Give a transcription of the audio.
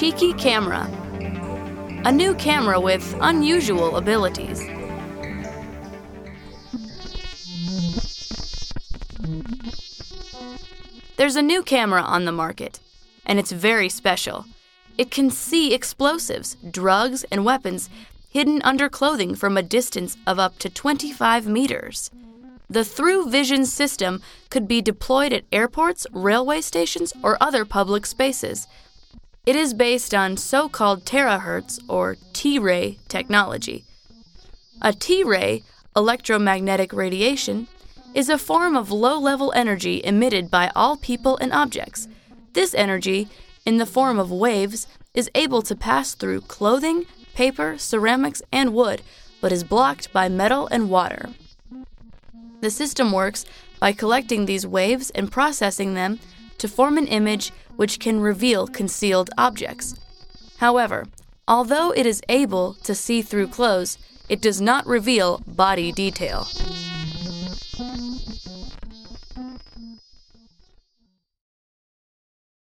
cheeky camera. A new camera with unusual abilities. There's a new camera on the market, and it's very special. It can see explosives, drugs, and weapons hidden under clothing from a distance of up to 25 meters. The Through Vision system could be deployed at airports, railway stations, or other public spaces. It is based on so-called terahertz or T-ray technology. A T-ray, electromagnetic radiation, is a form of low-level energy emitted by all people and objects. This energy, in the form of waves, is able to pass through clothing, paper, ceramics, and wood, but is blocked by metal and water. The system works by collecting these waves and processing them to form an image which can reveal concealed objects. However, although it is able to see through clothes, it does not reveal body detail.